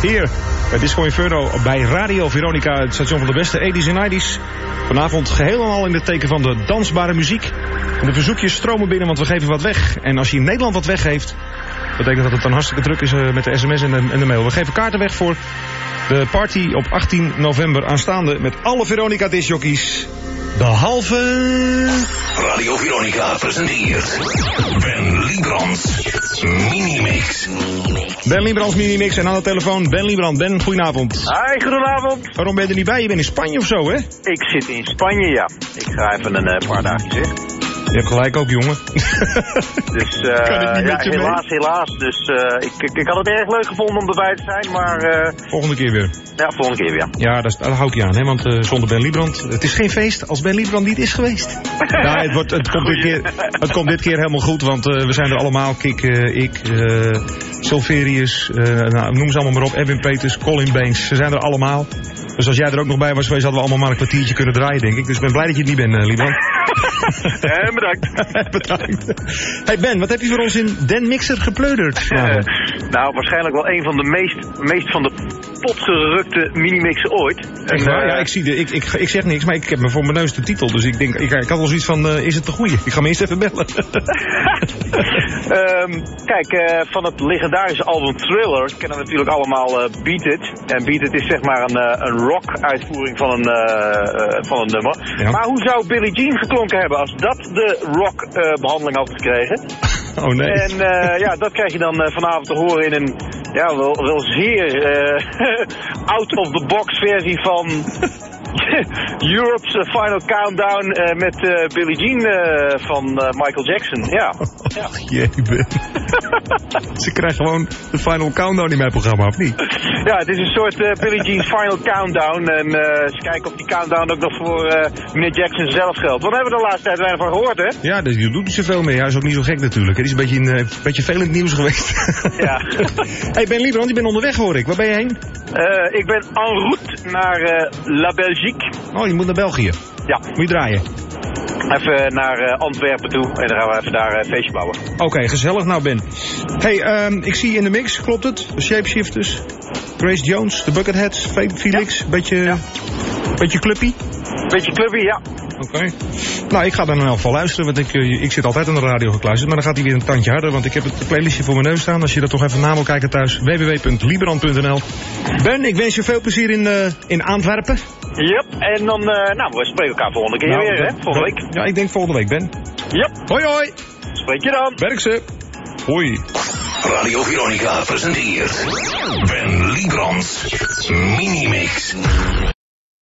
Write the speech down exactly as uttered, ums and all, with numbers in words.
Hier bij Disco Inferno bij Radio Veronica, het station van de beste eighties en nineties. Vanavond geheel en al in het teken van de dansbare muziek. En de verzoekjes stromen binnen, want we geven wat weg. En als je in Nederland wat weggeeft, betekent dat het dan hartstikke druk is uh, met de sms en de, en de mail. We geven kaarten weg voor de party op achttien november aanstaande met alle Veronica discjockeys. De halve... Radio Veronica presenteert Ben Liebrand's Minimix. Ben Liebrand's Minimix en aan de telefoon Ben Liebrand. Ben, goedenavond. Hi, goedenavond. Waarom ben je er niet bij? Je bent in Spanje of zo, hè? Ik zit in Spanje, ja. Ik ga even een uh, paar dagjes weg. Je hebt gelijk ook, jongen. Dus uh, ja, helaas, helaas. Dus uh, ik, ik, ik had het erg leuk gevonden om erbij te zijn, maar... Uh, volgende keer weer. Ja, volgende keer weer. Ja, daar, daar hou ik je aan, hè, want uh, zonder Ben Liebrand... Het is geen feest als Ben Liebrand niet is geweest. Ja, het, wordt, het, komt dit keer, het komt dit keer helemaal goed, want uh, we zijn er allemaal. Kik, uh, ik, uh, Silverius, uh, nou, noem ze allemaal maar op. Edwin Peters, Colin Banks, ze zijn er allemaal. Dus als jij er ook nog bij was geweest, hadden we allemaal maar een kwartiertje kunnen draaien, denk ik. Dus ik ben blij dat je het niet bent, uh, Liebrand. En bedankt. Bedankt. Hey Ben, wat heb je voor ons in Den Mixer gepleuderd? Uh, nou, waarschijnlijk wel een van de meest, meest van de potgerukte minimixen ooit. Echt waar? Uh, ja, ik, zie de, ik, ik, ik zeg niks, maar ik heb me voor mijn neus de titel. Dus ik denk, ik, ik had wel zoiets van, uh, is het de goeie? Ik ga me eerst even bellen. um, kijk, uh, van het legendarische album Thriller kennen we natuurlijk allemaal uh, Beat It. En Beat It is zeg maar een, uh, een rock-uitvoering van een, uh, uh, van een nummer. Ja. Maar hoe zou Billie Jean geklonken hebben als dat de rock-behandeling uh, had gekregen? Oh nee. En uh, ja, dat krijg je dan uh, vanavond te horen in een ja, wel, wel zeer uh, out-of-the-box versie van Europe's uh, Final Countdown uh, met uh, Billie Jean uh, van uh, Michael Jackson. Ja. ja. Jee, Ben. Ze krijgen gewoon de Final Countdown in mijn programma, of niet? Ja, het is een soort uh, Billie Jean's Final Countdown. En uh, eens kijken of die countdown ook nog voor uh, meneer Jackson zelf geldt. Want we hebben er de laatste tijd weinig van gehoord, hè? Ja, die doet niet zoveel mee. Hij is ook niet zo gek natuurlijk. Hij is een beetje, in, uh, een beetje veel in het nieuws geweest. Ja. Hey Ben Liebrand, je bent onderweg, hoor ik. Waar ben je heen? Uh, ik ben en route naar uh, La Belgique. Oh, je moet naar België? Ja. Moet je draaien? Even naar uh, Antwerpen toe en dan gaan we even daar een uh, feestje bouwen. Oké, okay, gezellig. Nou Ben. Hey, um, ik zie je in de mix, klopt het? De Shapeshifters, Grace Jones, de Bucketheads, Felix, ja. beetje, ja. beetje clubbie? Beetje clubbie, ja. Oké. Okay. Nou, ik ga dan in elk geval luisteren, want ik, uh, ik zit altijd aan de radio gekluisterd. Maar dan gaat hij weer een tandje harder, want ik heb het playlistje voor mijn neus staan. Als je dat toch even na wil kijken thuis, w w w punt liebrand punt n l. Ben, ik wens je veel plezier in, uh, in Antwerpen. Yep, en dan, uh, nou, we spreken elkaar volgende keer nou, weer, hè? Volgende week. Ja, ik denk volgende week, Ben. Yep. Hoi, hoi. Spreek je dan. Werk ze. Hoi. Radio Veronica presenteert Ben Liebrand's Minimix.